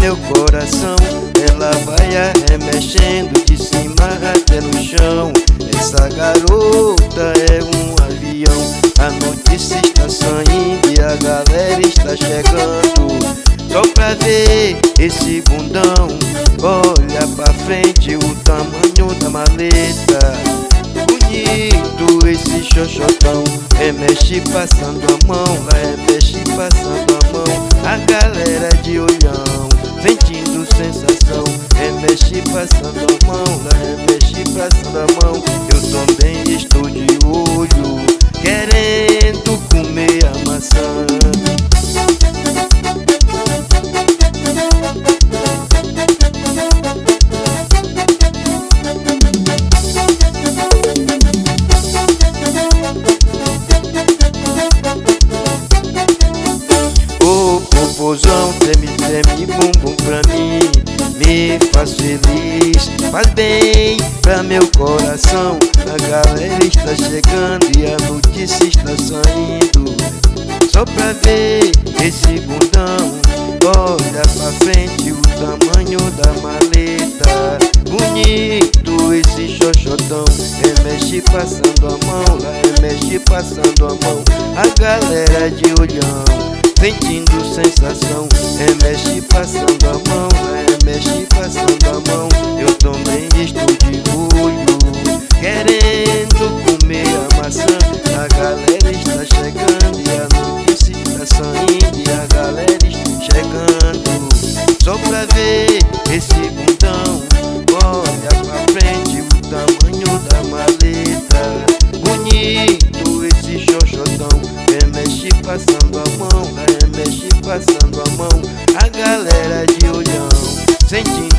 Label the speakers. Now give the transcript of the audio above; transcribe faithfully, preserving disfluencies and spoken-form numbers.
Speaker 1: meu coração. Ela vai arremexendo de cima até no chão. Essa garota é um avião. A notícia está saindo e a galera está chegando só pra ver esse bundão. Olha pra frente o tamanho da maleta. Bonito esse xoxotão. Remexe passando a mão, lá remexe passando a mão. A galera de olhão, sentindo sensação. Remexe passando a mão, lá remexe passando a mão. Eu também estou de olho, querendo comer a maçã. Popozão, treme, treme, bumbum pra mim. Me faz feliz, faz bem pra meu coração. A galera está chegando e a notícia está saindo só pra ver esse bundão. Olha pra frente o tamanho da maleta. Bonito esse xoxotão. Remexe passando a mão, lá remexe passando a mão. A galera de olhão, sentindo sensação. Remexe passando a mão, remexe passando a mão. Eu também estou de olho, querendo comer a maçã. A galera está chegando e a notícia está saindo e a galera está chegando só pra ver esse bundão. Olha pra frente o tamanho da maleta. Bonito esse xoxotão. Remexe passando a mão, remexe passando a mão. A galera de olhão, sentindo